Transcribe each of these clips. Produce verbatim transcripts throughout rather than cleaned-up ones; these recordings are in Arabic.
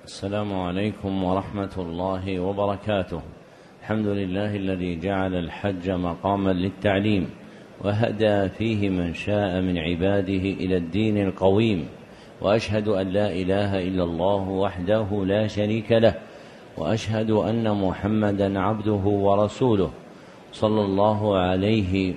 السلام عليكم ورحمة الله وبركاته. الحمد لله الذي جعل الحج مقاما للتعليم وهدى فيه من شاء من عباده إلى الدين القويم، وأشهد أن لا إله إلا الله وحده لا شريك له، وأشهد أن محمدا عبده ورسوله صلى الله عليه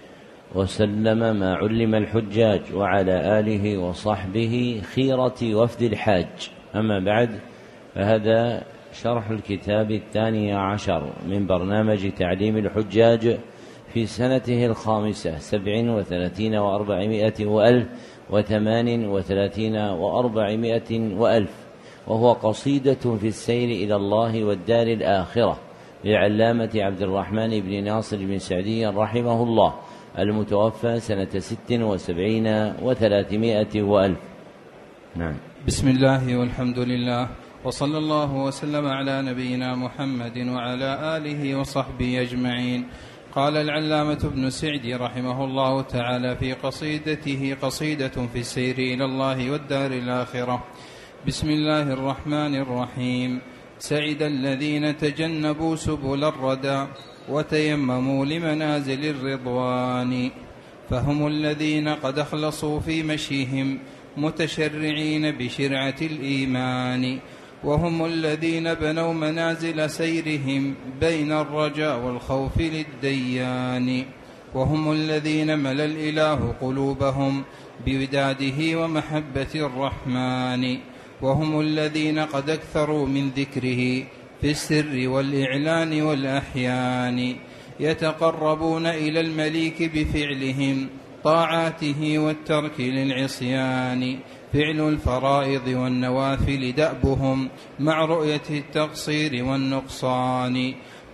وسلم ما علم الحجاج، وعلى آله وصحبه خيرة وفد الحاج. أما بعد، فهذا شرح الكتاب الثاني عشر من برنامج تعليم الحجاج في سنته الخامسة سبع وثلاثين وأربعمائة وألف وثمان وثلاثين وأربعمائة وألف، وهو قصيدة في السير إلى الله والدار الآخرة للعلامة عبد الرحمن بن ناصر بن سعدي رحمه الله، المتوفى سنة ست وسبعين وثلاثمائة وألف. نعم. بسم الله والحمد لله، وصلى الله وسلم على نبينا محمد وعلى آله وصحبه أجمعين. قال العلامة ابن سعدي رحمه الله تعالى في قصيدته قصيدة في السير إلى الله والدار الآخرة: بسم الله الرحمن الرحيم. سعد الذين تجنبوا سبل الردى وتيمموا لمنازل الرضوان، فهم الذين قد أخلصوا في مشيهم متشرعين بشرعة الإيمان، وهم الذين بنوا منازل سيرهم بين الرجاء والخوف للديان، وهم الذين ملأ الإله قلوبهم بوداده ومحبة الرحمن، وهم الذين قد أكثروا من ذكره في السر والإعلان والأحيان، يتقربون إلى المليك بفعلهم طاعاته والترك للعصيان، فعل الفرائض والنوافل دأبهم مع رؤية التقصير والنقصان،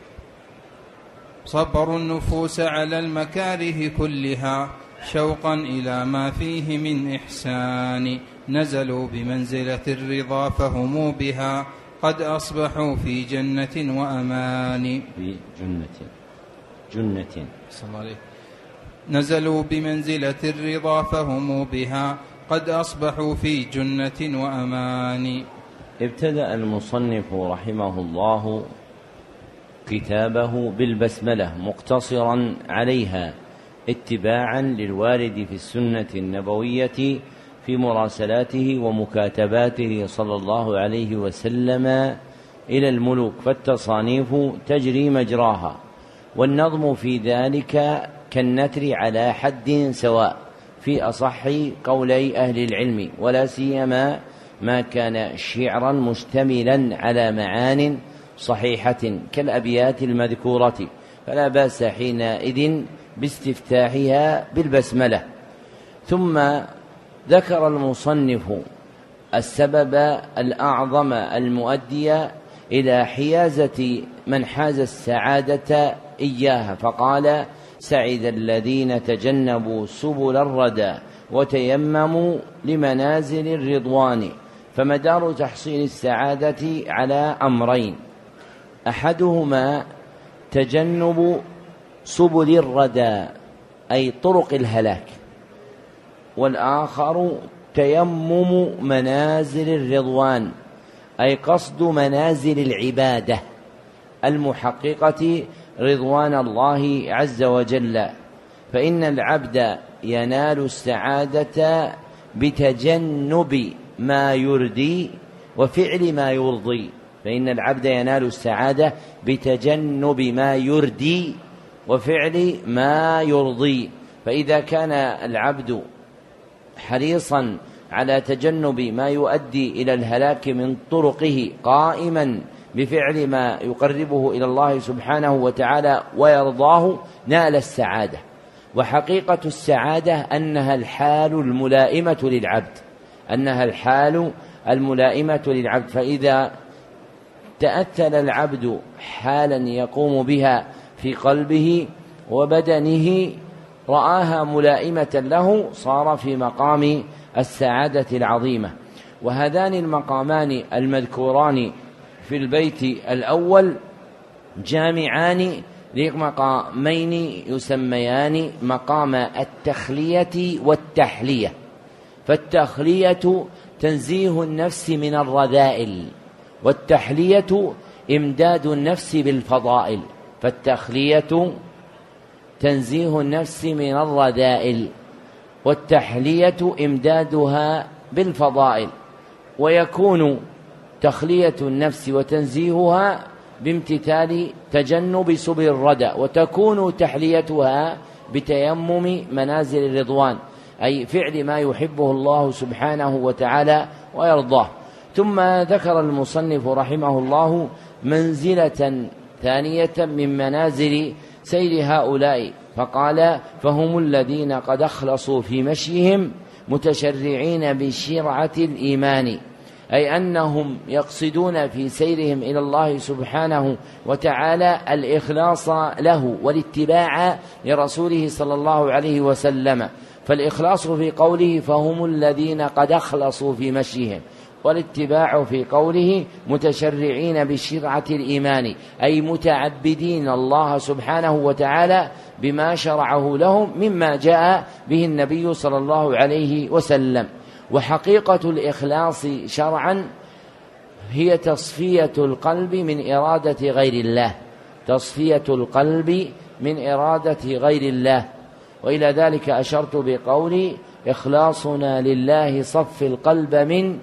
صبروا النفوس على المكاره كلها شوقا إلى ما فيه من إحسان، نزلوا بمنزلة الرضا فهم بها قد أصبحوا في جنة وأمان. في جنة جنة صلى الله عليه. نزلوا بمنزلة الرضا فهم بها قد أصبحوا في جنة وأمان. ابتدأ المصنف رحمه الله كتابه بالبسملة مقتصرا عليها اتباعا للوارد في السنة النبوية في مراسلاته ومكاتباته صلى الله عليه وسلم إلى الملوك، فالتصانيف تجري مجراها، والنظم في ذلك كالنثر على حد سواء في أصح قولي أهل العلم، ولا سيما ما كان شعرا مشتملا على معان صحيحة كالأبيات المذكورة، فلا بأس حينئذ باستفتاحها بالبسملة. ثم ذكر المصنف السبب الأعظم المؤدي إلى حيازة من حاز السعادة إياها، فقال: سعد الذين تجنبوا سبل الردى وتيمموا لمنازل الرضوان. فمدار تحصيل السعادة على أمرين: أحدهما تجنب سبل الردى أي طرق الهلاك، والآخر تيمم منازل الرضوان أي قصد منازل العبادة المحققة رضوان الله عز وجل. فإن العبد ينال السعادة بتجنب ما يردي وفعل ما يرضي، فإن العبد ينال السعادة بتجنب ما يردي وفعل ما يرضي. فإذا كان العبد حريصا على تجنب ما يؤدي إلى الهلاك من طرقه، قائما بفعل ما يقربه إلى الله سبحانه وتعالى ويرضاه، نال السعادة. وحقيقة السعادة أنها الحال الملائمة للعبد، أنها الحال الملائمة للعبد. فإذا تأتل العبد حالا يقوم بها في قلبه وبدنه رآها ملائمة له، صار في مقام السعادة العظيمة. وهذان المقامان المذكوران في البيت الأول جامعان لمقامين يسميان مقام التخلية والتحلية. فالتخلية تنزيه النفس من الرذائل والتحلية إمداد النفس بالفضائل، فالتخلية تنزيه النفس من الرذائل، والتحلية إمدادها بالفضائل. ويكون تخلية النفس وتنزيهها بامتثال تجنب سبل الردى، وتكون تحليتها بتيمم منازل الرضوان، أي فعل ما يحبه الله سبحانه وتعالى ويرضاه. ثم ذكر المصنف رحمه الله منزلة ثانية من منازل سير هؤلاء، فقال: فهم الذين قد أخلصوا في مشيهم متشرعين بشرعة الإيمان، أي أنهم يقصدون في سيرهم إلى الله سبحانه وتعالى الإخلاص له والاتباع لرسوله صلى الله عليه وسلم. فالإخلاص في قوله فهم الذين قد أخلصوا في مشيهم، والاتباع في قوله متشرعين بشرعة الإيمان، أي متعبدين الله سبحانه وتعالى بما شرعه لهم مما جاء به النبي صلى الله عليه وسلم. وحقيقة الإخلاص شرعا هي تصفية القلب من إرادة غير الله، تصفية القلب من إرادة غير الله. وإلى ذلك أشرت بقولي: إخلاصنا لله صف القلب من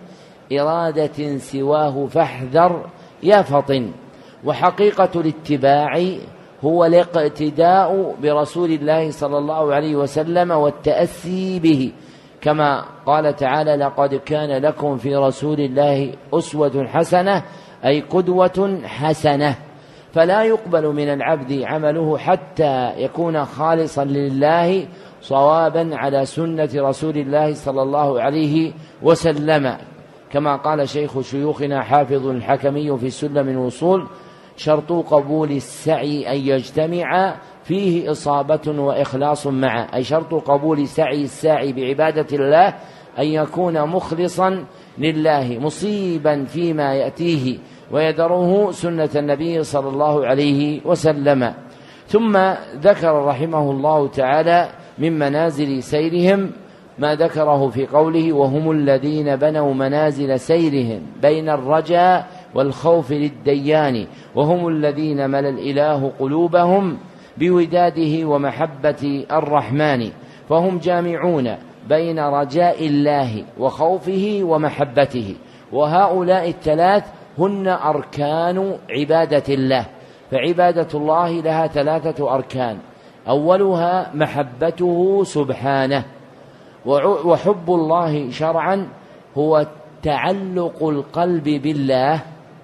إرادة سواه فاحذر يا فطن. وحقيقة الاتباع هو الاقتداء برسول الله صلى الله عليه وسلم والتأسي به، كما قال تعالى: لقد كان لكم في رسول الله أسوة حسنة، أي قدوة حسنة. فلا يقبل من العبد عمله حتى يكون خالصا لله صوابا على سنة رسول الله صلى الله عليه وسلم، كما قال شيخ شيوخنا حافظ الحكمي في سلم الوصول: شرط قبول السعي أن يجتمع فيه إصابة وإخلاص معا، أي شرط قبول سعي الساعي بعبادة الله أن يكون مخلصا لله مصيبا فيما يأتيه ويدره سنة النبي صلى الله عليه وسلم. ثم ذكر رحمه الله تعالى من منازل سيرهم ما ذكره في قوله: وهم الذين بنوا منازل سيرهم بين الرجاء والخوف للديان، وهم الذين ملأ الإله قلوبهم بوداده ومحبة الرحمن، فهم جامعون بين رجاء الله وخوفه ومحبته. وهؤلاء الثلاث هن أركان عبادة الله، فعبادة الله لها ثلاثة أركان: أولها محبته سبحانه، وحب الله شرعا هو تعلق القلب بالله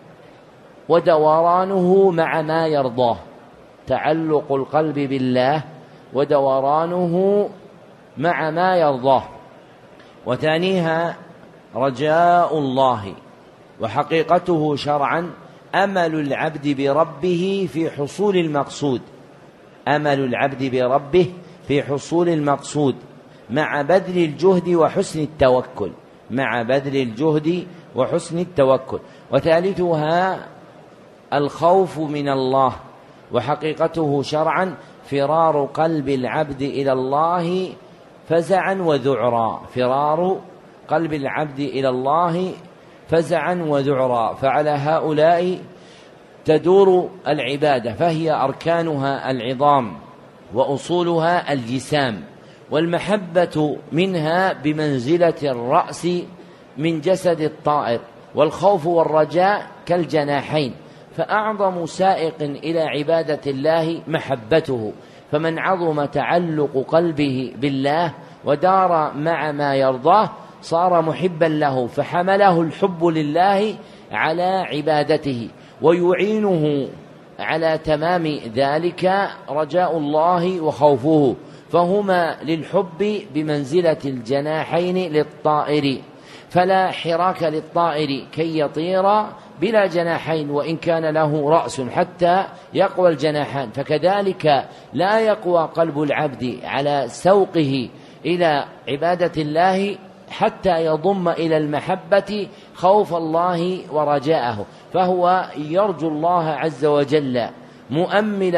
ودورانه مع ما يرضاه، تعلق القلب بالله ودورانه مع ما يرضاه. وثانيها رجاء الله، وحقيقته شرعا أمل العبد بربه في حصول المقصود، أمل العبد بربه في حصول المقصود مع بذل الجهد وحسن التوكل، مع بذل الجهد وحسن التوكل. وثالثها الخوف من الله، وحقيقته شرعا فرار قلب العبد إلى الله فزعا وذعرا، فرار قلب العبد إلى الله فزعا وذعرا. فعلى هؤلاء تدور العبادة، فهي أركانها العظام وأصولها الجسام، والمحبة منها بمنزلة الرأس من جسد الطائر، والخوف والرجاء كالجناحين. فأعظم سائق إلى عبادة الله محبته، فمن عظم تعلق قلبه بالله ودار مع ما يرضاه صار محبا له، فحمله الحب لله على عبادته، ويعينه على تمام ذلك رجاء الله وخوفه، فهما للحب بمنزلة الجناحين للطائر، فلا حراك للطائر كي يطير بلا جناحين وإن كان له رأس حتى يقوى الجناحان. فكذلك لا يقوى قلب العبد على سوقه إلى عبادة الله حتى يضم إلى المحبة خوف الله ورجاءه، فهو يرجو الله عز وجل مؤملا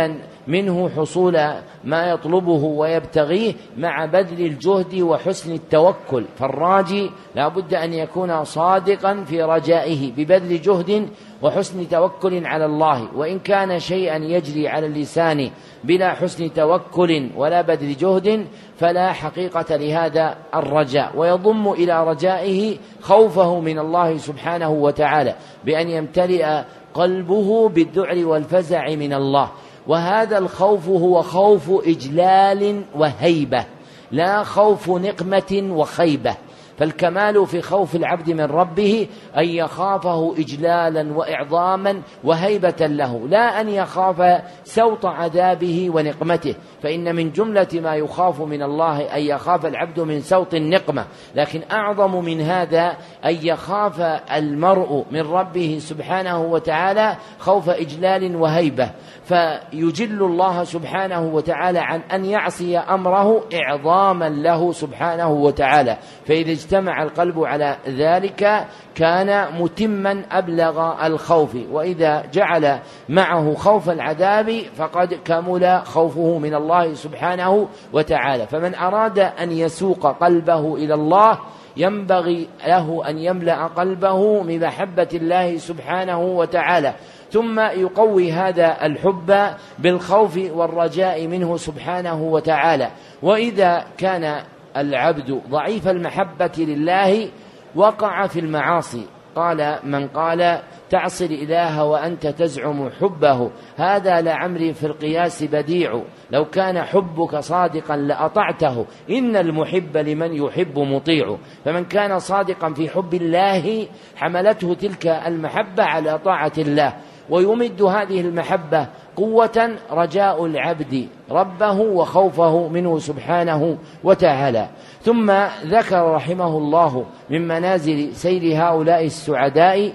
منه حصول ما يطلبه ويبتغيه مع بذل الجهد وحسن التوكل. فالراجي لا بد أن يكون صادقا في رجائه ببذل جهد وحسن توكل على الله، وإن كان شيئا يجري على اللسان بلا حسن توكل ولا بذل جهد فلا حقيقة لهذا الرجاء، ويضم إلى رجائه خوفه من الله سبحانه وتعالى بأن يمتلئ قلبه بالذعر والفزع من الله. وهذا الخوف هو خوف إجلال وهيبة، لا خوف نقمة وخيبة. فالكمال في خوف العبد من ربه أن يخافه إجلالا وإعظاما وهيبة له، لا أن يخاف سوط عذابه ونقمته، فإن من جملة ما يخاف من الله أن يخاف العبد من سوط النقمة، لكن أعظم من هذا أن يخاف المرء من ربه سبحانه وتعالى خوف إجلال وهيبة، فيجل الله سبحانه وتعالى عن أن يعصي أمره إعظاما له سبحانه وتعالى. فإذا اجتمع القلب على ذلك كان متما أبلغ الخوف، وإذا جعل معه خوف العذاب فقد كمل خوفه من الله سبحانه وتعالى. فمن أراد أن يسوق قلبه إلى الله ينبغي له أن يملأ قلبه من محبة الله سبحانه وتعالى، ثم يقوي هذا الحب بالخوف والرجاء منه سبحانه وتعالى. وإذا كان العبد ضعيف المحبة لله وقع في المعاصي. قال من قال تعصي الإله وأنت تزعم حبه هذا لعمري في القياس بديع، لو كان حبك صادقا لأطعته إن المحب لمن يحب مطيع. فمن كان صادقا في حب الله حملته تلك المحبة على طاعة الله، ويمد هذه المحبة قوة رجاء العبد ربه وخوفه منه سبحانه وتعالى. ثم ذكر رحمه الله من منازل سير هؤلاء السعداء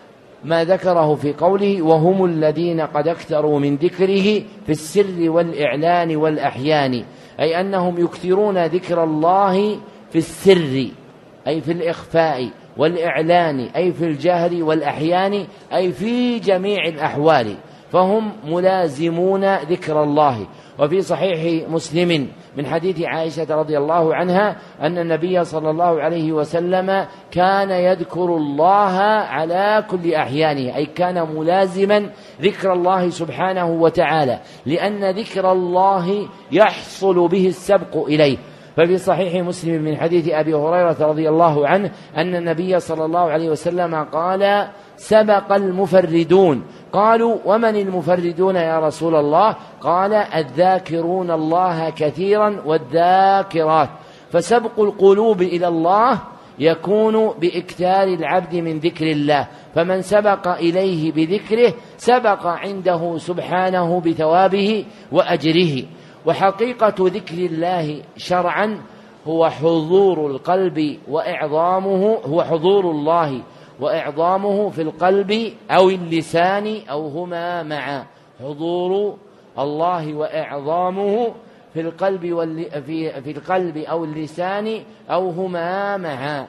ما ذكره في قوله وهم الذين قد اكثروا من ذكره في السر والإعلان والأحيان، أي أنهم يكثرون ذكر الله في السر أي في الإخفاء، والإعلان أي في الجهر، والأحيان أي في جميع الأحوال، فهم ملازمون ذكر الله. وفي صحيح مسلم من حديث عائشة رضي الله عنها أن النبي صلى الله عليه وسلم كان يذكر الله على كل أحيانه، أي كان ملازما ذكر الله سبحانه وتعالى، لأن ذكر الله يحصل به السبق إليه. ففي صحيح مسلم من حديث أبي هريرة رضي الله عنه أن النبي صلى الله عليه وسلم قال سبق المفردون. قالوا ومن المفردون يا رسول الله؟ قال الذاكرون الله كثيرا والذاكرات. فسبق القلوب إلى الله يكون بإكثار العبد من ذكر الله، فمن سبق إليه بذكره سبق عنده سبحانه بثوابه وأجره. وحقيقة ذكر الله شرعا هو حضور القلب وإعظامه، هو حضور الله وإعظامه في القلب أو اللسان أو هما معا، حضور الله وإعظامه في القلب في في القلب أو اللسان أو هما معا.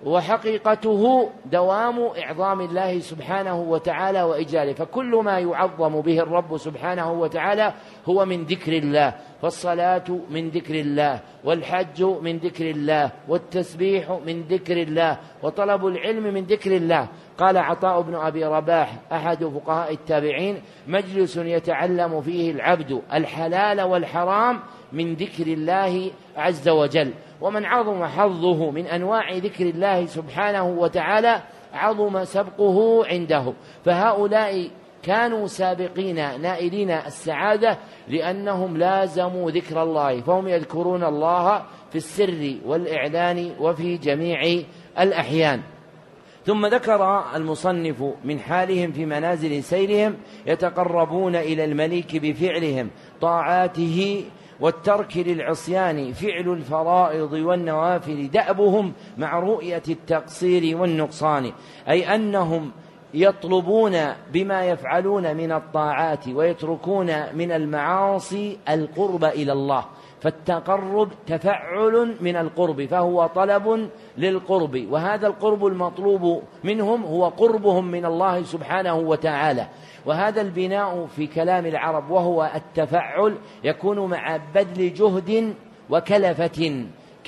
وحقيقته دوام إعظام الله سبحانه وتعالى وإجلاله، فكل ما يعظم به الرب سبحانه وتعالى هو من ذكر الله، فالصلاة من ذكر الله، والحج من ذكر الله، والتسبيح من ذكر الله، وطلب العلم من ذكر الله. قال عطاء بن أبي رباح أحد فقهاء التابعين مجلس يتعلم فيه العبد الحلال والحرام من ذكر الله عز وجل. ومن عظم حظه من أنواع ذكر الله سبحانه وتعالى عظم سبقه عنده. فهؤلاء كانوا سابقين نائلين السعادة لأنهم لازموا ذكر الله، فهم يذكرون الله في السر والإعلان وفي جميع الأحيان. ثم ذكر المصنف من حالهم في منازل سيرهم يتقربون إلى الملك بفعلهم طاعاته والترك للعصيان، فعل الفرائض والنوافل دأبهم مع رؤية التقصير والنقصان، أي أنهم يطلبون بما يفعلون من الطاعات ويتركون من المعاصي القرب إلى الله، فالتقرب تفعل من القرب، فهو طلب للقرب، وهذا القرب المطلوب منهم هو قربهم من الله سبحانه وتعالى. وهذا البناء في كلام العرب وهو التفعل يكون مع بذل جهد وكلفة،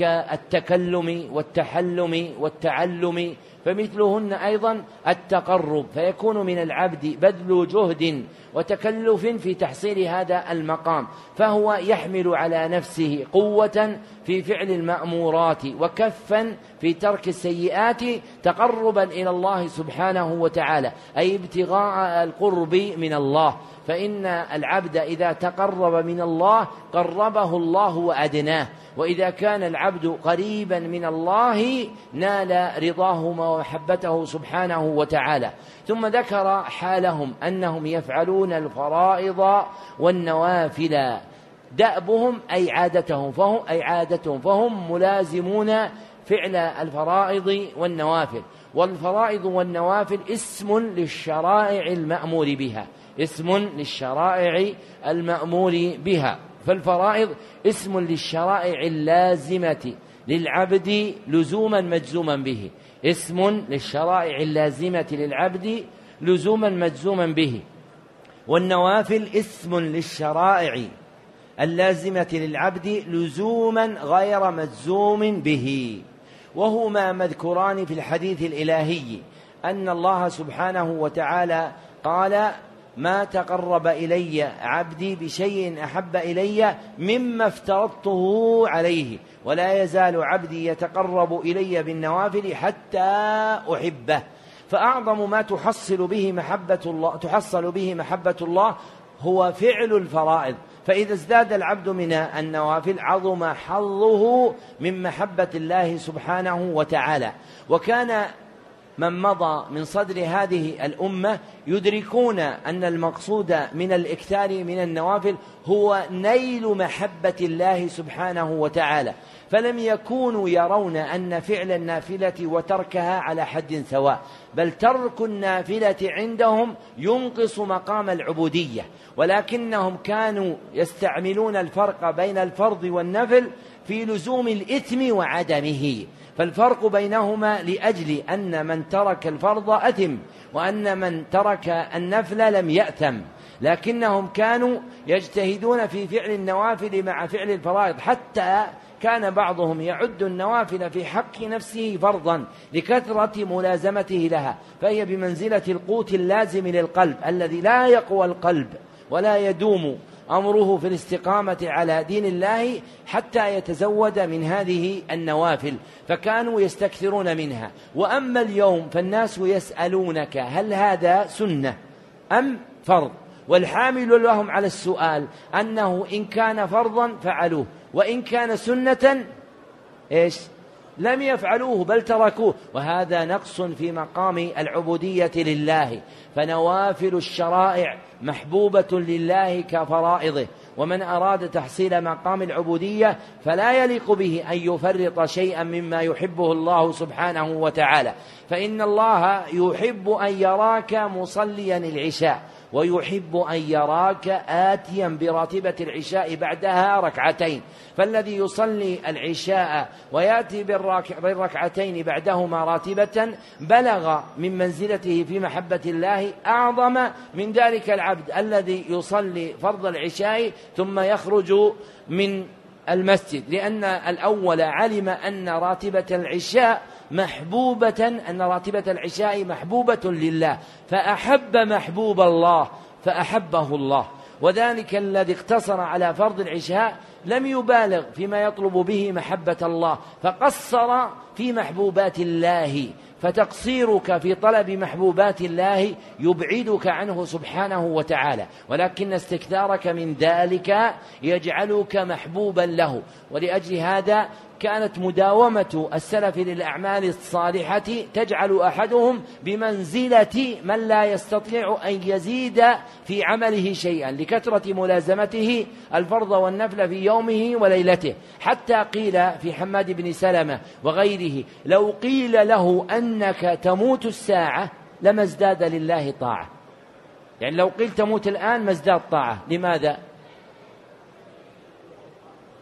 كالتكلم والتحلم والتعلم، فمثلهن أيضا التقرب، فيكون من العبد بذل جهد وتكلف في تحصيل هذا المقام، فهو يحمل على نفسه قوة في فعل المأمورات وكفا في ترك السيئات تقربا إلى الله سبحانه وتعالى، أي ابتغاء القرب من الله. فإن العبد إذا تقرب من الله قربه الله وأدناه، وإذا كان العبد قريبا من الله نال رضاه ومحبته سبحانه وتعالى. ثم ذكر حالهم أنهم يفعلون الفرائض والنوافل، دأبهم أي عادتهم فهم, أي عادتهم فهم ملازمون فعل الفرائض والنوافل. والفرائض والنوافل اسم للشرائع المأمور بها، اسم للشرائع المأمور بها. فالفرائض اسم للشرائع اللازمة للعبد لزوما مجزوما به، اسم للشرائع اللازمة للعبد لزوما مجزوما به. والنوافل اسم للشرائع اللازمة للعبد لزوما غير مجزوم به. وهما مذكوران في الحديث الإلهي أن الله سبحانه وتعالى قال: ما تقرب إلي عبدي بشيء أحب إلي مما افترضته عليه، ولا يزال عبدي يتقرب إلي بالنوافل حتى أحبه. فأعظم ما تحصل به محبة الله تحصل به محبة الله هو فعل الفرائض، فإذا ازداد العبد من النوافل عظم حظه من محبة الله سبحانه وتعالى. وكان من مضى من صدر هذه الأمة يدركون أن المقصود من الإكثار من النوافل هو نيل محبة الله سبحانه وتعالى، فلم يكونوا يرون أن فعل النافلة وتركها على حد سواء، بل ترك النافلة عندهم ينقص مقام العبودية، ولكنهم كانوا يستعملون الفرق بين الفرض والنفل في لزوم الإثم وعدمه. فالفرق بينهما لأجل أن من ترك الفرض أثم، وأن من ترك النفل لم يأثم، لكنهم كانوا يجتهدون في فعل النوافل مع فعل الفرائض، حتى كان بعضهم يعد النوافل في حق نفسه فرضا لكثرة ملازمته لها، فهي بمنزلة القوت اللازم للقلب الذي لا يقوى القلب ولا يدوم أمره في الاستقامة على دين الله حتى يتزود من هذه النوافل، فكانوا يستكثرون منها. وأما اليوم فالناس يسألونك هل هذا سنة أم فرض، والحامل لهم على السؤال أنه إن كان فرضا فعلوه، وإن كان سنة إيش لم يفعلوه بل تركوه، وهذا نقص في مقام العبودية لله. فنوافل الشرائع محبوبة لله كفرائضه، ومن أراد تحصيل مقام العبودية فلا يليق به أن يفرط شيئا مما يحبه الله سبحانه وتعالى، فإن الله يحب أن يراك مصليا العشاء، ويحب أن يراك آتيا براتبة العشاء بعدها ركعتين. فالذي يصلي العشاء ويأتي بالركعتين بعدهما راتبة بلغ من منزلته في محبة الله أعظم من ذلك العبد الذي يصلي فرض العشاء ثم يخرج من المسجد، لأن الأول علم أن راتبة العشاء محبوبة أن راتبة العشاء محبوبة لله، فأحب محبوب الله فأحبه الله. وذلك الذي اقتصر على فرض العشاء لم يبالغ فيما يطلب به محبة الله، فقصر في محبوبات الله، فتقصيرك في طلب محبوبات الله يبعدك عنه سبحانه وتعالى، ولكن استكثارك من ذلك يجعلك محبوبا له. ولأجل هذا كانت مداومة السلف للأعمال الصالحة تجعل أحدهم بمنزلة من لا يستطيع أن يزيد في عمله شيئا لكثرة ملازمته الفرض والنفل في يومه وليلته، حتى قيل في حماد بن سلمة وغيره لو قيل له أنك تموت الساعة لما ازداد لله طاعة، يعني لو قيل تموت الآن ما ازداد طاعة. لماذا؟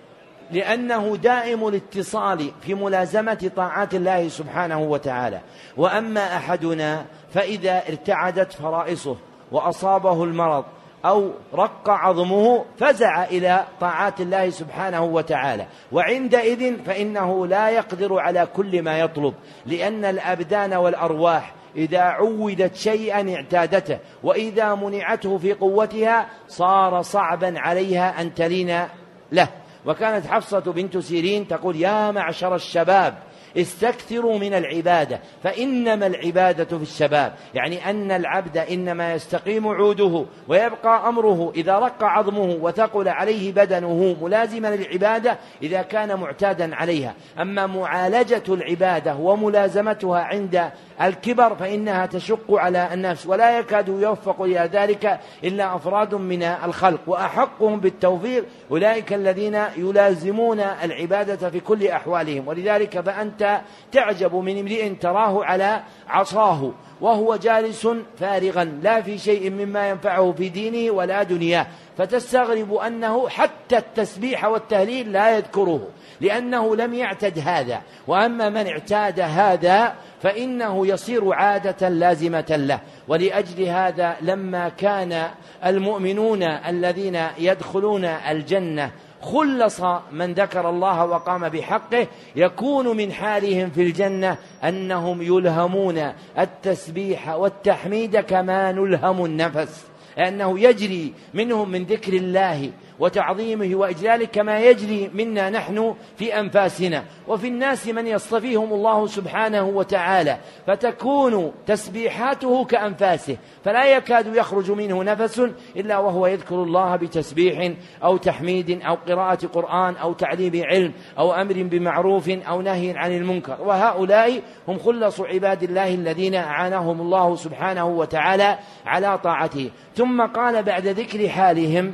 لأنه دائم الاتصال في ملازمة طاعات الله سبحانه وتعالى. وأما أحدنا فإذا ارتعدت فرائصه وأصابه المرض أو رق عظمه فزع إلى طاعات الله سبحانه وتعالى، وعندئذ فإنه لا يقدر على كل ما يطلب، لأن الأبدان والأرواح إذا عودت شيئا اعتادته، وإذا منعته في قوتها صار صعبا عليها أن تلين له. وكانت حفصة بنت سيرين تقول: يا معشر الشباب استكثروا من العبادة فإنما العبادة في الشباب، يعني أن العبد إنما يستقيم عوده ويبقى أمره إذا رق عظمه وثقل عليه بدنه ملازما للعبادة إذا كان معتادا عليها. أما معالجة العبادة وملازمتها عند الكبر فإنها تشق على النفس، ولا يكاد يوفق إلى ذلك إلا أفراد من الخلق، وأحقهم بالتوفيق أولئك الذين يلازمون العبادة في كل أحوالهم. ولذلك فأنت تعجب من امرئ تراه على عصاه وهو جالس فارغا لا في شيء مما ينفعه في دينه ولا دنياه، فتستغرب أنه حتى التسبيح والتهليل لا يذكره لأنه لم يعتد هذا. وأما من اعتاد هذا فإنه يصير عادة لازمة له. ولأجل هذا لما كان المؤمنون الذين يدخلون الجنة خلص من ذكر الله وقام بحقه، يكون من حالهم في الجنة أنهم يلهمون التسبيح والتحميد كما نلهم النفس، لأنه يجري منهم من ذكر الله وتعظيمه وإجلاله كما يجري منا نحن في أنفاسنا. وفي الناس من يصطفيهم الله سبحانه وتعالى فتكون تسبيحاته كأنفاسه، فلا يكاد يخرج منه نفس إلا وهو يذكر الله بتسبيح أو تحميد أو قراءة قرآن أو تعليم علم أو أمر بمعروف أو نهي عن المنكر. وهؤلاء هم خلص عباد الله الذين أعانهم الله سبحانه وتعالى على طاعته. ثم قال بعد ذكر حالهم: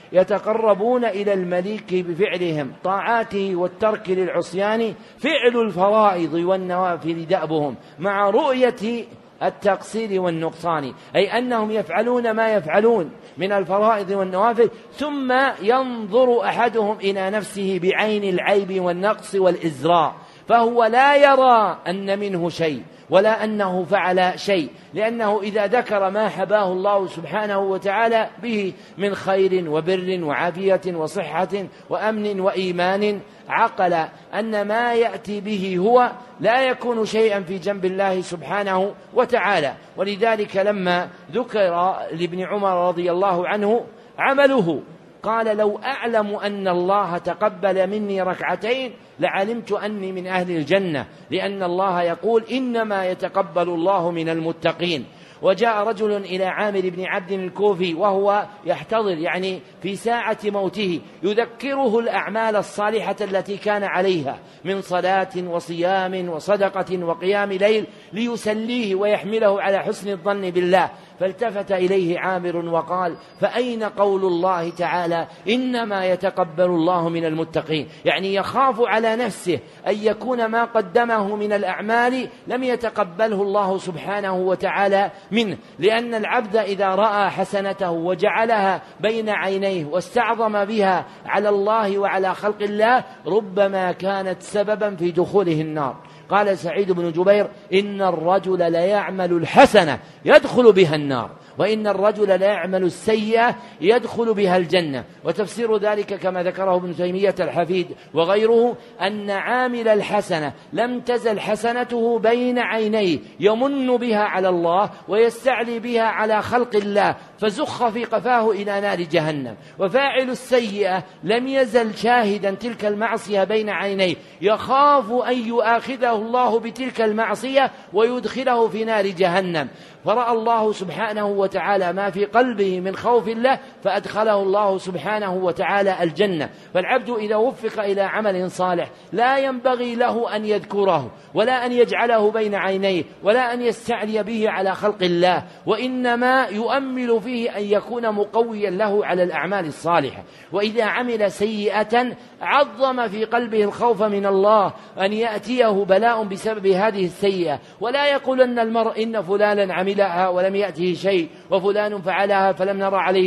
يتقربون إلى المليك بفعلهم طاعاته والترك للعصيان، فعل الفرائض والنوافل دأبهم مع رؤية التقصير والنقصان، أي أنهم يفعلون ما يفعلون من الفرائض والنوافل ثم ينظر أحدهم إلى نفسه بعين العيب والنقص والإزراء، فهو لا يرى أن منه شيء ولا أنه فعل شيء، لأنه إذا ذكر ما حباه الله سبحانه وتعالى به من خير وبر وعافية وصحة وأمن وإيمان عقل أن ما يأتي به هو لا يكون شيئا في جنب الله سبحانه وتعالى. ولذلك لما ذكر لابن عمر رضي الله عنه عمله قال: لو أعلم أن الله تقبل مني ركعتين لعلمت أني من أهل الجنة، لأن الله يقول: إنما يتقبل الله من المتقين. وجاء رجل إلى عامر بن عبد الكوفي وهو يحتضر، يعني في ساعة موته، يذكره الأعمال الصالحة التي كان عليها من صلاة وصيام وصدقة وقيام ليل ليسليه ويحمله على حسن الظن بالله. فالتفت إليه عامر وقال: فأين قول الله تعالى: إنما يتقبل الله من المتقين؟ يعني يخاف على نفسه أن يكون ما قدمه من الأعمال لم يتقبله الله سبحانه وتعالى منه، لأن العبد إذا رأى حسنته وجعلها بين عينيه واستعظم بها على الله وعلى خلق الله ربما كانت سببا في دخوله النار. قال سعيد بن جبير: إن الرجل ليعمل الحسنة يدخل بها النار، وإن الرجل لا يعمل السيئة يدخل بها الجنة. وتفسير ذلك كما ذكره ابن تيمية الحفيد وغيره أن عامل الحسنة لم تزل حسنته بين عينيه يمن بها على الله ويستعلي بها على خلق الله فزخ في قفاه إلى نار جهنم، وفاعل السيئة لم يزل شاهدا تلك المعصية بين عينيه يخاف أن يؤاخذه الله بتلك المعصية ويدخله في نار جهنم، فرأى الله سبحانه وتعالى ما في قلبه من خوف الله فأدخله الله سبحانه وتعالى الجنة. فالعبد إذا وفق إلى عمل صالح لا ينبغي له أن يذكره ولا أن يجعله بين عينيه ولا أن يستعلي به على خلق الله، وإنما يؤمل فيه أن يكون مقويا له على الأعمال الصالحة. وإذا عمل سيئة عظم في قلبه الخوف من الله أن يأتيه بلاء بسبب هذه السيئة، ولا يقول أن المرء إن فلانا عملها ولم يأته شيء وفلان فعلها فلم نرى عليه شيء،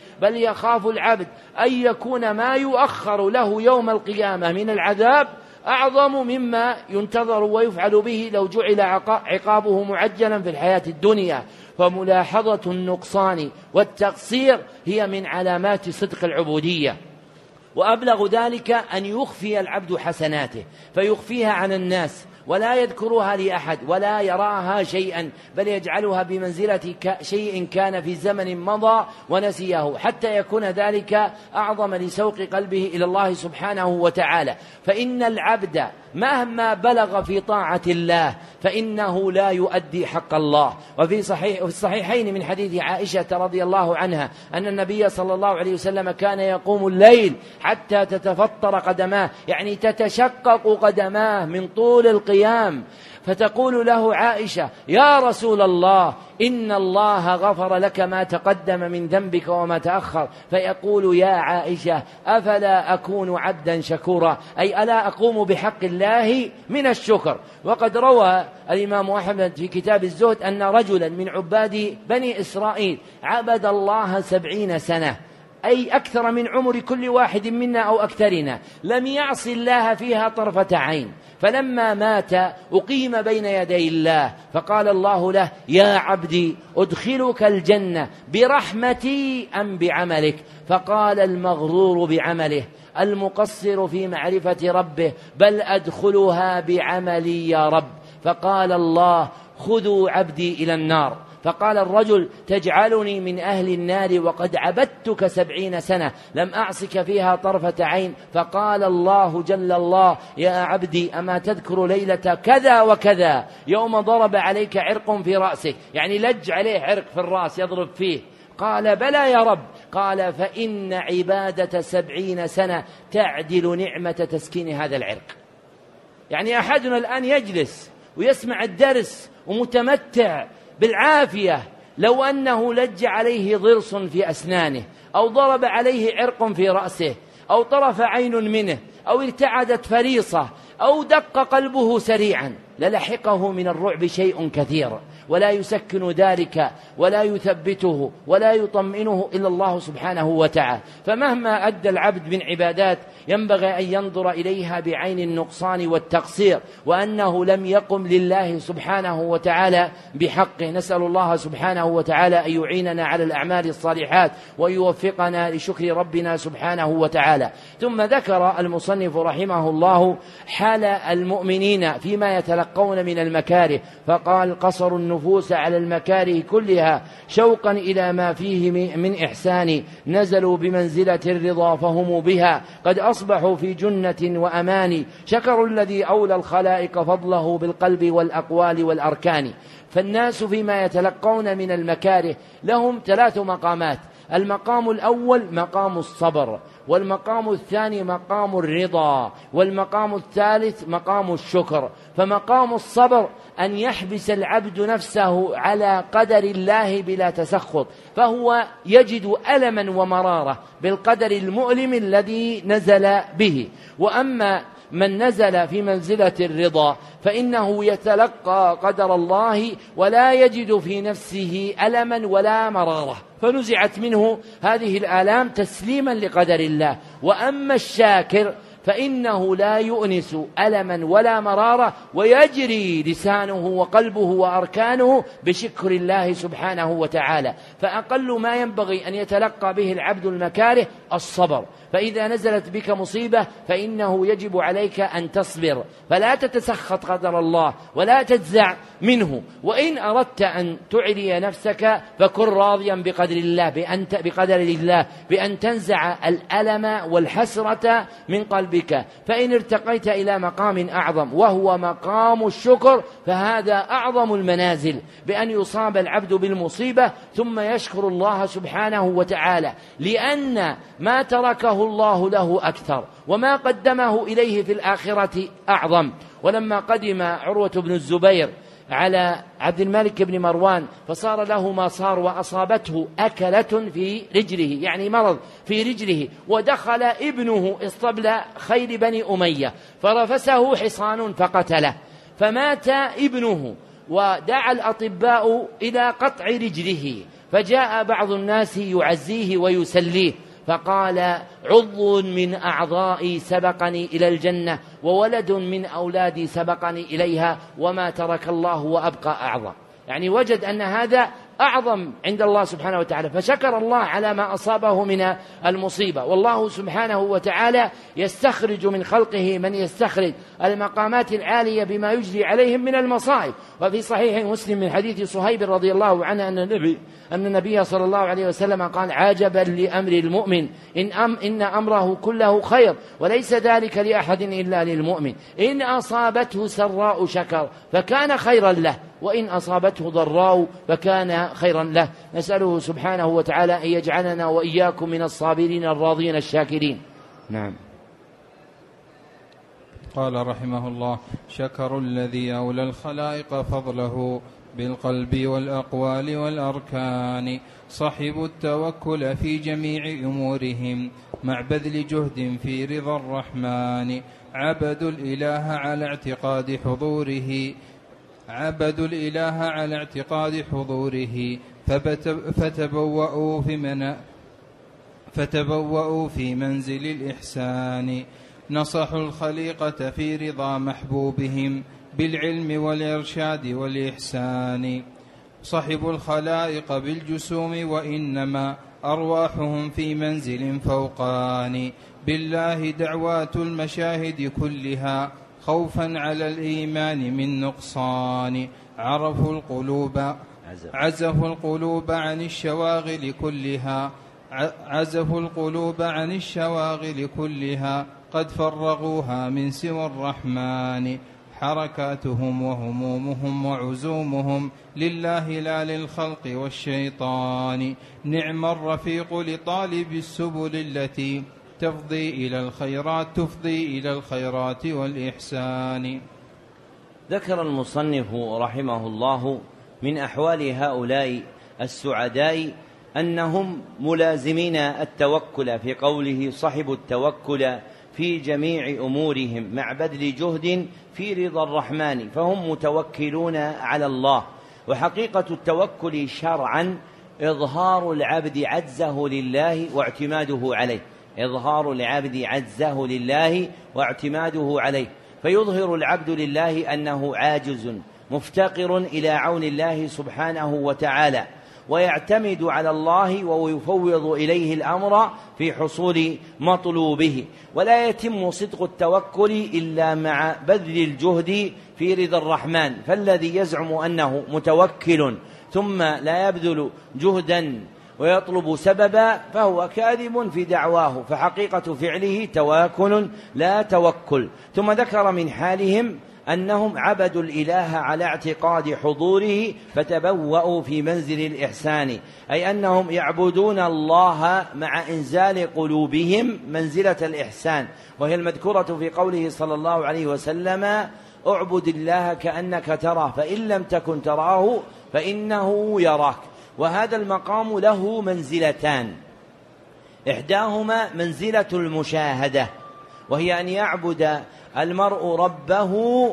بل يخاف العبد أن يكون ما يؤخر له يوم القيامة من العذاب أعظم مما ينتظر ويفعل به لو جعل عقابه معجلا في الحياة الدنيا. فملاحظة النقصان والتقصير هي من علامات صدق العبودية. وأبلغ ذلك أن يخفي العبد حسناته فيخفيها عن الناس ولا يذكرها لأحد ولا يراها شيئا، بل يجعلها بمنزلة شيء كان في زمن مضى ونسيه، حتى يكون ذلك أعظم لسوق قلبه إلى الله سبحانه وتعالى. فإن العبد مهما بلغ في طاعة الله فإنه لا يؤدي حق الله. وفي صحيح في الصحيحين من حديث عائشة رضي الله عنها أن النبي صلى الله عليه وسلم كان يقوم الليل حتى تتفطر قدماه، يعني تتشقق قدماه من طول القيام، فتقول له عائشة: يا رسول الله إن الله غفر لك ما تقدم من ذنبك وما تأخر. فيقول: يا عائشة أفلا أكون عبدا شكورا، أي ألا أقوم بحق الله من الشكر. وقد روى الإمام أحمد في كتاب الزهد أن رجلا من عباد بني إسرائيل عبد الله سبعين سنة، أي أكثر من عمر كل واحد منا أو أكثرنا، لم يعص الله فيها طرفة عين. فلما مات أقيم بين يدي الله فقال الله له: يا عبدي أدخلك الجنة برحمتي أم بعملك؟ فقال المغرور بعمله المقصر في معرفة ربه: بل أدخلها بعملي يا رب. فقال الله: خذوا عبدي إلى النار. فقال الرجل: تجعلني من أهل النار وقد عبدتك سبعين سنة لم أعصك فيها طرفة عين. فقال الله جل الله: يا عبدي أما تذكر ليلة كذا وكذا يوم ضرب عليك عرق في رأسك، يعني لج عليه عرق في الرأس يضرب فيه. قال: بلى يا رب. قال: فإن عبادة سبعين سنة تعدل نعمة تسكين هذا العرق. يعني أحدنا الآن يجلس ويسمع الدرس ومتمتع بالعافية، لو أنه لج عليه ضرس في أسنانه أو ضرب عليه عرق في رأسه أو طرف عين منه أو ارتعدت فريصة أو دق قلبه سريعا للحقه من الرعب شيء كثير، ولا يسكن ذلك ولا يثبته ولا يطمئنه إلا الله سبحانه وتعالى. فمهما أدى العبد من عبادات ينبغي أن ينظر إليها بعين النقصان والتقصير، وأنه لم يقم لله سبحانه وتعالى بحقه. نسأل الله سبحانه وتعالى أن يعيننا على الأعمال الصالحات ويوفقنا لشكر ربنا سبحانه وتعالى. ثم ذكر المصنف رحمه الله حال المؤمنين فيما يتلقون من المكاره، فقال: قصر النفوس على المكاره كلها شوقا إلى ما فيه من إحسان، نزلوا بمنزلة الرضا فهم بها قد أصبحوا في جنة وأمان، شكروا الذي أولى الخلائق فضله بالقلب والأقوال والأركان. فالناس فيما يتلقون من المكاره لهم ثلاث مقامات: المقام الأول مقام الصبر، والمقام الثاني مقام الرضا، والمقام الثالث مقام الشكر. فمقام الصبر أن يحبس العبد نفسه على قدر الله بلا تسخط، فهو يجد ألما ومرارة بالقدر المؤلم الذي نزل به. وأما من نزل في منزلة الرضا فإنه يتلقى قدر الله ولا يجد في نفسه ألما ولا مرارة، فنزعت منه هذه الآلام تسليما لقدر الله. وأما الشاكر فإنه لا يؤنس ألما ولا مرارة، ويجري لسانه وقلبه وأركانه بشكر الله سبحانه وتعالى. فأقل ما ينبغي أن يتلقى به العبد المكاره الصبر. فإذا نزلت بك مصيبة فإنه يجب عليك أن تصبر، فلا تتسخط قدر الله ولا تجزع منه. وإن أردت أن تعلي نفسك فكن راضيا بقدر الله بأن بقدر الله بأن تنزع الألم والحسرة من قلبك. فإن ارتقيت إلى مقام أعظم وهو مقام الشكر فهذا أعظم المنازل، بأن يصاب العبد بالمصيبة ثم يشكر الله سبحانه وتعالى، لأن ما تركه الله له أكثر وما قدمه إليه في الآخرة أعظم. ولما قدم عروة بن الزبير على عبد الملك بن مروان فصار له ما صار، وأصابته أكلة في رجله، يعني مرض في رجله، ودخل ابنه اسطبل خيل بني أمية فرفسه حصان فقتله، فمات ابنه. ودعا الأطباء إلى قطع رجله، فجاء بعض الناس يعزيه ويسليه فقال: عضو من أعضائي سبقني إلى الجنة، وولد من أولادي سبقني إليها، وما ترك الله وأبقى أعظم. يعني وجد أن هذا أعظم عند الله سبحانه وتعالى، فشكر الله على ما أصابه من المصيبة. والله سبحانه وتعالى يستخرج من خلقه من يستخرج المقامات العالية بما يجري عليهم من المصائب. وفي صحيح مسلم من حديث صهيب رضي الله عنه أن النبي, أن النبي صلى الله عليه وسلم قال: عجبا لأمر المؤمن إن, أم إن أمره كله خير، وليس ذلك لأحد إلا للمؤمن، إن أصابته سراء شكر فكان خيرا له، وإن أصابته ضراء فكان خيرا له. نسأله سبحانه وتعالى أن يجعلنا وإياكم من الصابرين الراضين الشاكرين. نعم. قال رحمه الله: شكر الذي أولى الخلائق فضله بالقلب والأقوال والأركان، صحب التوكل في جميع أمورهم مع بذل جهد في رضا الرحمن، عبدوا الإله على اعتقاد حضوره عبدوا الإله على اعتقاد حضوره فتبوأوا في, من فتبوأوا في منزل الإحسان، نصحوا الخليقة في رضا محبوبهم بالعلم والإرشاد والإحسان، صحبوا الخلائق بالجسوم وإنما أرواحهم في منزل فوقان، بالله دعوات المشاهد كلها خوفا على الإيمان من نقصان، عرفوا القلوب عزفوا القلوب عن الشواغل كلها عزفوا القلوب عن الشواغل كلها قد فرغوها من سوى الرحمن، حركاتهم وهمومهم وعزومهم لله لا للخلق والشيطان، نعم الرفيق لطالب السبل التي تفضي إلى الخيرات تفضي إلى الخيرات والإحسان. ذكر المصنف رحمه الله من أحوال هؤلاء السعداء أنهم ملازمين التوكل في قوله: صحبوا التوكل في جميع أمورهم مع بذل جهد في رضا الرحمن، فهم متوكلون على الله. وحقيقة التوكل شرعا إظهار العبد عجزه لله واعتماده عليه إظهار العبد عجزه لله واعتماده عليه فيظهر العبد لله أنه عاجز مفتقر إلى عون الله سبحانه وتعالى، ويعتمد على الله ويفوض إليه الأمر في حصول مطلوبه. ولا يتم صدق التوكل إلا مع بذل الجهد في رضا الرحمن، فالذي يزعم أنه متوكل ثم لا يبذل جهدا ويطلب سببا فهو كاذب في دعواه، فحقيقة فعله تواكل لا توكل. ثم ذكر من حالهم أنهم عبدوا الإله على اعتقاد حضوره فتبوأوا في منزل الإحسان، أي أنهم يعبدون الله مع إنزال قلوبهم منزلة الإحسان، وهي المذكورة في قوله صلى الله عليه وسلم: اعبد الله كأنك تراه فإن لم تكن تراه فإنه يراك. وهذا المقام له منزلتان، إحداهما منزلة المشاهدة، وهي أن يعبد المرء ربه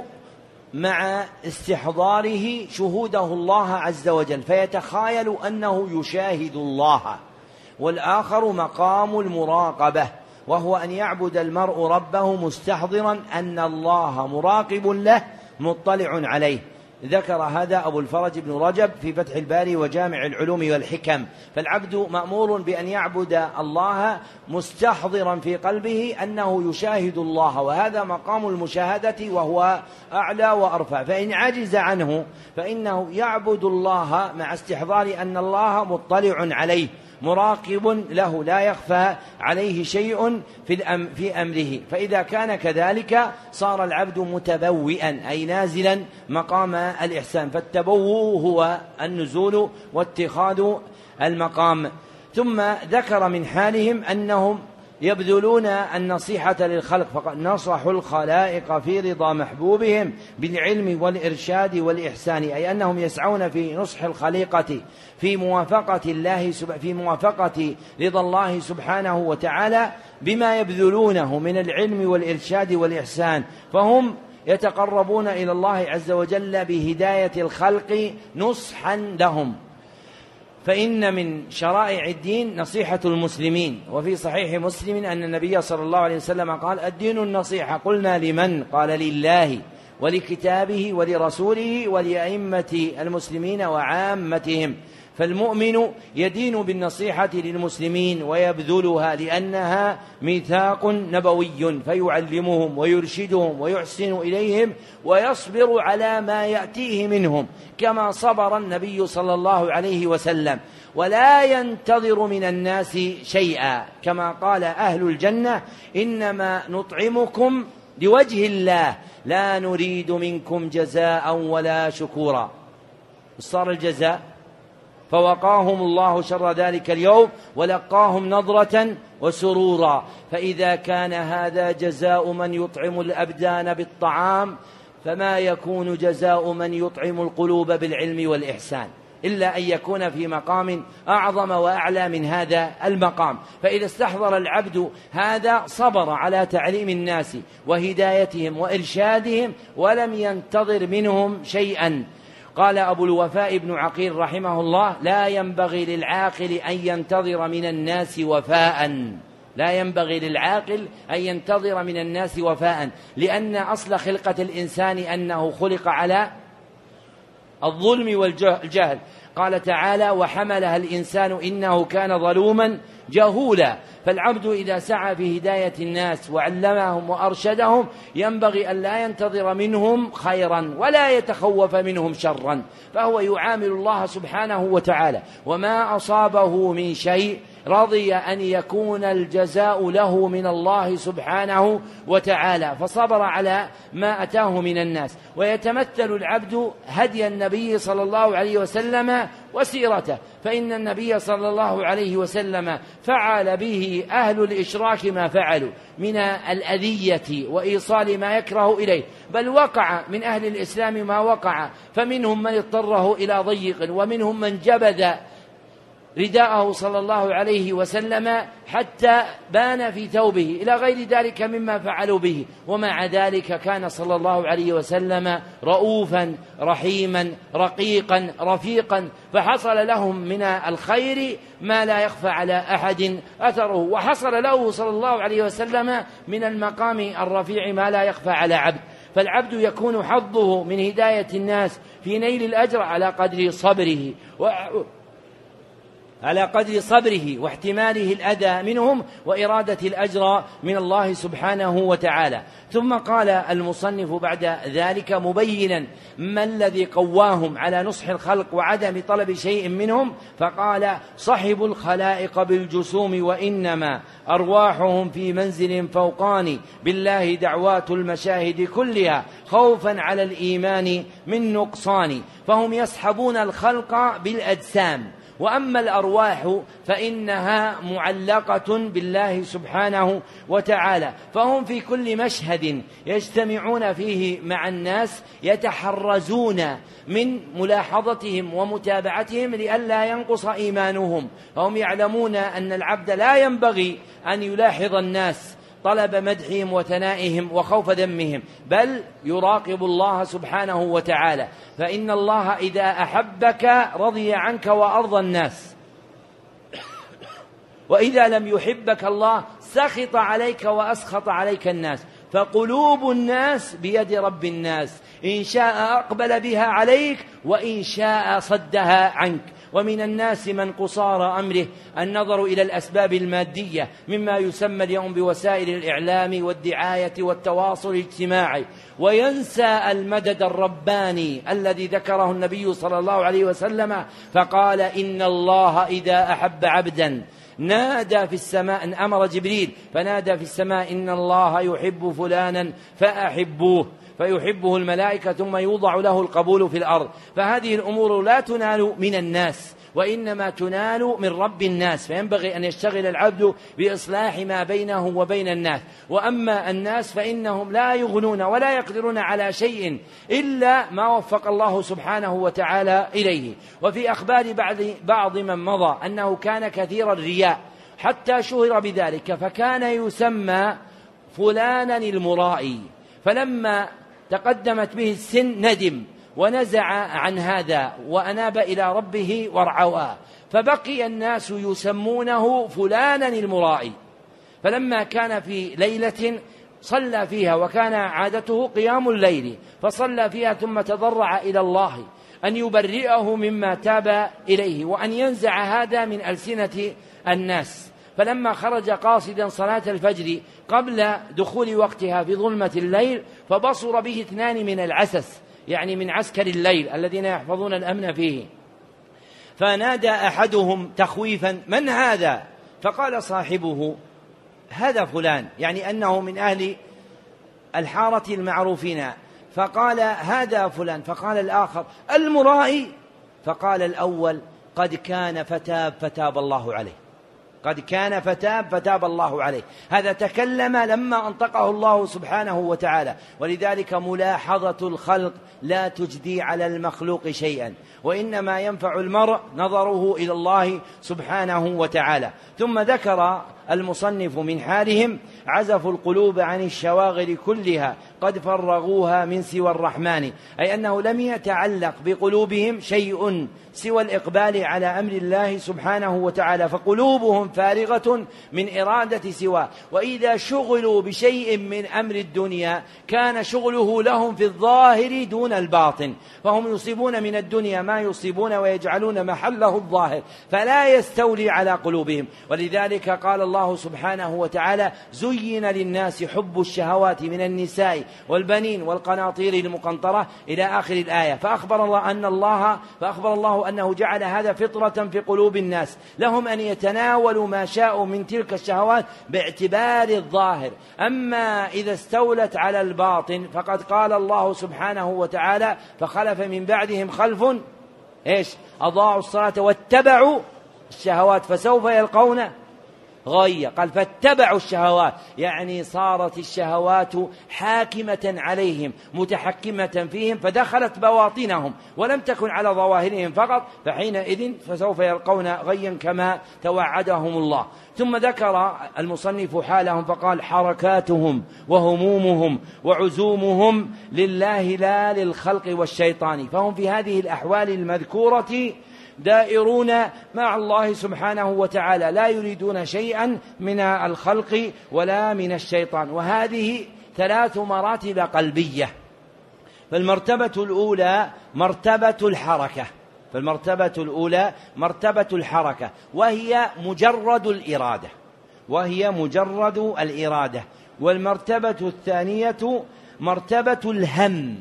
مع استحضاره شهوده الله عز وجل فيتخايل أنه يشاهد الله. والآخر مقام المراقبة، وهو أن يعبد المرء ربه مستحضرا أن الله مراقب له مطلع عليه. ذكر هذا أبو الفرج بن رجب في فتح الباري وجامع العلوم والحكم. فالعبد مأمور بأن يعبد الله مستحضرا في قلبه أنه يشاهد الله، وهذا مقام المشاهدة وهو أعلى وأرفع. فإن عجز عنه فإنه يعبد الله مع استحضار أن الله مطلع عليه مراقب له لا يخفى عليه شيء في, الأم في أمره. فإذا كان كذلك صار العبد متبوئا أي نازلا مقام الإحسان، فالتبوء هو النزول واتخاذ المقام. ثم ذكر من حالهم أنهم يبذلون النصيحة للخلق، فقد نصحوا الخلائق في رضا محبوبهم بالعلم والإرشاد والإحسان، أي أنهم يسعون في نصح الخليقة في موافقة الله في موافقة رضا الله سبحانه وتعالى بما يبذلونه من العلم والإرشاد والإحسان، فهم يتقربون إلى الله عز وجل بهداية الخلق نصحا لهم. فإن من شرائع الدين نصيحة المسلمين. وفي صحيح مسلم أن النبي صلى الله عليه وسلم قال: الدين النصيحة. قلنا: لمن؟ قال: لله ولكتابه ولرسوله ولأئمة المسلمين وعامتهم. فالمؤمن يدين بالنصيحة للمسلمين ويبذلها لأنها ميثاق نبوي، فيعلمهم ويرشدهم ويحسن إليهم ويصبر على ما يأتيه منهم كما صبر النبي صلى الله عليه وسلم، ولا ينتظر من الناس شيئا، كما قال أهل الجنة: إنما نطعمكم لوجه الله لا نريد منكم جزاء ولا شكورا. صار الجزاء، فوقاهم الله شر ذلك اليوم ولقاهم نضرة وسرورا. فإذا كان هذا جزاء من يطعم الأبدان بالطعام، فما يكون جزاء من يطعم القلوب بالعلم والإحسان، إلا أن يكون في مقام أعظم وأعلى من هذا المقام. فإذا استحضر العبد هذا صبر على تعليم الناس وهدايتهم وإرشادهم ولم ينتظر منهم شيئا. قال أبو الوفاء بن عقيل رحمه الله: لا ينبغي للعاقل أن ينتظر من الناس وفاء لا ينبغي للعاقل أن ينتظر من الناس وفاء لأن أصل خلقة الإنسان أنه خلق على الظلم والجهل. قال تعالى: وحملها الإنسان إنه كان ظلوما جهولا. فالعبد إذا سعى في هداية الناس وعلمهم وأرشدهم ينبغي أن لا ينتظر منهم خيرا ولا يتخوف منهم شرا، فهو يعامل الله سبحانه وتعالى، وما أصابه من شيء رضي أن يكون الجزاء له من الله سبحانه وتعالى، فصبر على ما أتاه من الناس. ويتمثل العبد هدي النبي صلى الله عليه وسلم وسيرته، فإن النبي صلى الله عليه وسلم فعل به أهل الإشراك ما فعلوا من الأذية وإيصال ما يكره إليه، بل وقع من أهل الإسلام ما وقع، فمنهم من اضطره إلى ضيق، ومنهم من جبذ رداءه صلى الله عليه وسلم حتى بان في ثوبه، إلى غير ذلك مما فعلوا به. ومع ذلك كان صلى الله عليه وسلم رؤوفا رحيما رقيقا رفيقا، فحصل لهم من الخير ما لا يخفى على أحد أثره، وحصل له صلى الله عليه وسلم من المقام الرفيع ما لا يخفى على عبد. فالعبد يكون حظه من هداية الناس في نيل الأجر على قدر صبره و على قدر صبره واحتماله الأذى منهم وإرادة الأجر من الله سبحانه وتعالى. ثم قال المصنف بعد ذلك مبينا ما الذي قواهم على نصح الخلق وعدم طلب شيء منهم، فقال: صحب الخلائق بالجسوم وإنما أرواحهم في منزل فوقاني، بالله دعوات المشاهد كلها خوفا على الإيمان من نقصان، فهم يسحبون الخلق بالأجسام، وأما الأرواح فإنها معلقة بالله سبحانه وتعالى، فهم في كل مشهد يجتمعون فيه مع الناس يتحرزون من ملاحظتهم ومتابعتهم لئلا ينقص إيمانهم، فهم يعلمون أن العبد لا ينبغي أن يلاحظ الناس طلب مدحهم وثنائهم وخوف ذمهم، بل يراقب الله سبحانه وتعالى، فإن الله إذا أحبك رضي عنك وأرضى الناس، وإذا لم يحبك الله سخط عليك وأسخط عليك الناس. فقلوب الناس بيد رب الناس، إن شاء أقبل بها عليك وإن شاء صدها عنك. ومن الناس من قصار أمره النظر إلى الأسباب المادية مما يسمى اليوم بوسائل الإعلام والدعاية والتواصل الاجتماعي، وينسى المدد الرباني الذي ذكره النبي صلى الله عليه وسلم، فقال: إن الله إذا أحب عبدا نادى في السماء، أمر جبريل فنادى في السماء: إن الله يحب فلانا فأحبوه، فيحبه الملائكة ثم يوضع له القبول في الأرض. فهذه الأمور لا تنال من الناس وإنما تنال من رب الناس، فينبغي أن يشتغل العبد بإصلاح ما بينه وبين الناس. وأما الناس فإنهم لا يغنون ولا يقدرون على شيء إلا ما وفق الله سبحانه وتعالى إليه. وفي أخبار بعض, بعض من مضى أنه كان كثير الرياء حتى شهر بذلك، فكان يسمى فلانا المرائي، فلما تقدمت به السن ندم ونزع عن هذا وأناب إلى ربه وارعواه، فبقي الناس يسمونه فلانا المرائي. فلما كان في ليلة صلى فيها، وكان عادته قيام الليل، فصلى فيها ثم تضرع إلى الله أن يبرئه مما تاب إليه، وأن ينزع هذا من ألسنة الناس. فلما خرج قاصدا صلاة الفجر قبل دخول وقتها في ظلمة الليل، فبصر به اثنان من العسس، يعني من عسكر الليل الذين يحفظون الأمن فيه، فنادى أحدهم تخويفا: من هذا؟ فقال صاحبه: هذا فلان، يعني أنه من أهل الحارة المعروفين. فقال: هذا فلان. فقال الآخر: المرائي. فقال الأول: قد كان فتاب فتاب الله عليه، قد كان فتاب فتاب الله عليه. هذا تكلم لما أنطقه الله سبحانه وتعالى. ولذلك ملاحظة الخلق لا تجدي على المخلوق شيئا، وإنما ينفع المرء نظره إلى الله سبحانه وتعالى. ثم ذكر المصنف من حالهم: عزفوا القلوب عن الشواغل كلها قد فرغوها من سوى الرحمن، أي أنه لم يتعلق بقلوبهم شيء سوى الإقبال على أمر الله سبحانه وتعالى، فقلوبهم فارغة من إرادة سواه. وإذا شغلوا بشيء من أمر الدنيا كان شغله لهم في الظاهر دون الباطن، فهم يصيبون من الدنيا ما يصيبون ويجعلون محله الظاهر، فلا يستولي على قلوبهم. ولذلك قال الله سبحانه وتعالى: زين للناس حب الشهوات من النساء والبنين والقناطير المقنطرة إلى آخر الآية. فأخبر الله أن الله فأخبر الله أنه جعل هذا فطرة في قلوب الناس، لهم أن يتناولوا ما شاءوا من تلك الشهوات باعتبار الظاهر. أما إذا استولت على الباطن فقد قال الله سبحانه وتعالى: فخلف من بعدهم خلف إيش أضاعوا الصلاة واتبعوا الشهوات فسوف يلقون غية. قال: فاتبعوا الشهوات، يعني صارت الشهوات حاكمة عليهم متحكمة فيهم، فدخلت بواطنهم ولم تكن على ظواهرهم فقط، فحينئذ فسوف يلقون غيا كما توعدهم الله. ثم ذكر المصنف حالهم فقال: حركاتهم وهمومهم وعزومهم لله لا للخلق والشيطان، فهم في هذه الأحوال المذكورة دائرون مع الله سبحانه وتعالى، لا يريدون شيئا من الخلق ولا من الشيطان. وهذه ثلاث مراتب قلبية. فالمرتبة الأولى مرتبة الحركة فالمرتبة الأولى مرتبة الحركة وهي مجرد الإرادة وهي مجرد الإرادة والمرتبة الثانية مرتبة الهم،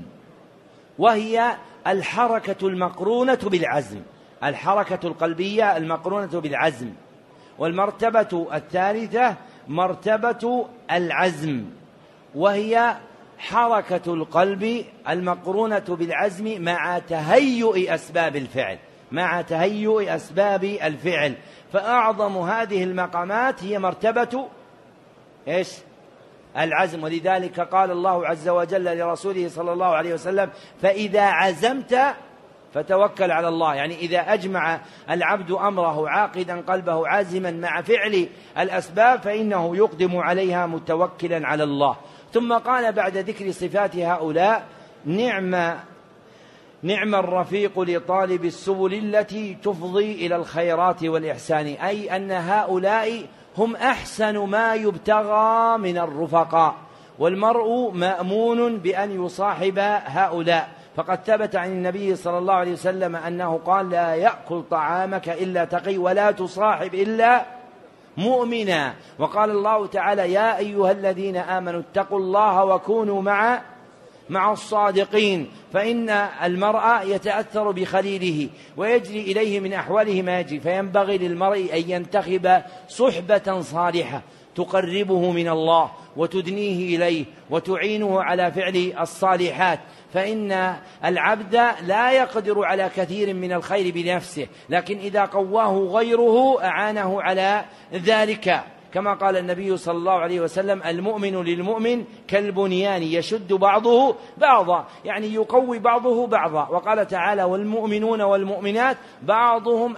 وهي الحركة المقرونة بالعزم، الحركة القلبية المقرونة بالعزم. والمرتبة الثالثة مرتبة العزم، وهي حركة القلب المقرونة بالعزم مع تهيؤ أسباب الفعل مع تهيؤ أسباب الفعل. فأعظم هذه المقامات هي مرتبة إيش؟ العزم. ولذلك قال الله عز وجل لرسوله صلى الله عليه وسلم: فإذا عزمت فتوكل على الله. يعني إذا أجمع العبد أمره عاقدا قلبه عازما مع فعل الأسباب فإنه يقدم عليها متوكلا على الله. ثم قال بعد ذكر صفات هؤلاء: نعم نعم الرفيق لطالب السبل التي تفضي إلى الخيرات والإحسان، أي أن هؤلاء هم أحسن ما يبتغى من الرفقاء، والمرء مأمون بأن يصاحب هؤلاء. فقد ثبت عن النبي صلى الله عليه وسلم أنه قال: لا يأكل طعامك إلا تقي ولا تصاحب إلا مؤمنا. وقال الله تعالى: يا أيها الذين آمنوا اتقوا الله وكونوا مع مع الصادقين، فإن المرء يتأثر بخليله ويجري إليه من أحواله ما يجري، فينبغي للمرء أن ينتخب صحبة صالحة تقربه من الله وتدنيه إليه وتعينه على فعل الصالحات. فإن العبد لا يقدر على كثير من الخير بنفسه، لكن إذا قواه غيره أعانه على ذلك، كما قال النبي صلى الله عليه وسلم: المؤمن للمؤمن كالبنيان يشد بعضه بعضا، يعني يقوي بعضه بعضا. وقال تعالى: والمؤمنون والمؤمنات بعضهم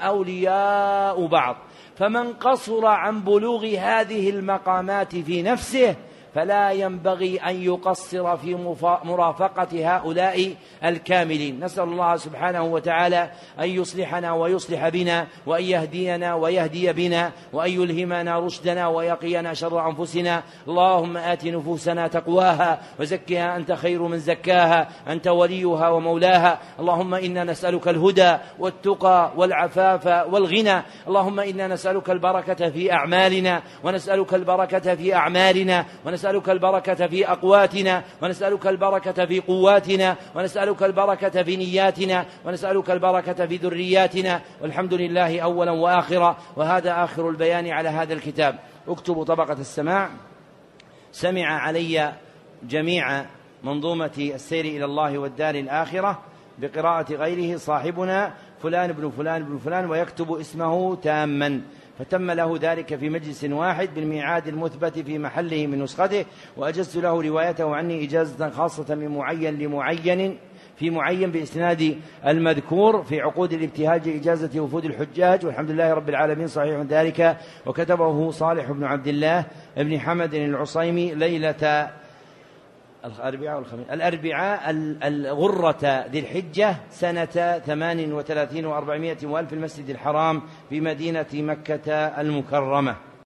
أولياء بعض. فمن قصر عن بلوغ هذه المقامات في نفسه فلا ينبغي أن يقصر في مرافقة هؤلاء الكاملين. نسأل الله سبحانه وتعالى أن يصلحنا ويصلح بنا، وأن يهدينا ويهدي بنا، وأن يلهمنا رشدنا ويقينا شر أنفسنا. اللهم آت نفوسنا تقواها وزكها أنت خير من زكاها، أنت وليها ومولاها. اللهم إنا نسألك الهدى والتقى والعفاف والغنى. اللهم إنا نسألك البركة في أعمالنا، ونسألك البركة في أعمالنا، ونسألك البركة في أقواتنا، ونسألك البركة في قواتنا، ونسألك البركة في نياتنا، ونسألك البركة في ذرياتنا. والحمد لله أولا وآخرا. وهذا آخر البيان على هذا الكتاب. اكتبوا طبقة السماع. سمع علي جميع منظومة السير إلى الله والدار الآخرة بقراءة غيره صاحبنا فلان بن فلان بن فلان، ويكتب اسمه تاما، فتم له ذلك في مجلس واحد بالميعاد المثبت في محله من نسخته. وأجزت له روايته عني إجازة خاصة من معين لمعين في معين بإسناد المذكور في عقود الابتهاج إجازة وفود الحجاج. والحمد لله رب العالمين صحيح ذلك. وكتبه صالح بن عبد الله بن حمد العصيمي ليلة الأربعاء والخميس الأربعاء الغرة ذي الحجة سنة ثمان وثلاثين وأربعمائة وألف في المسجد الحرام في مدينة مكة المكرمة.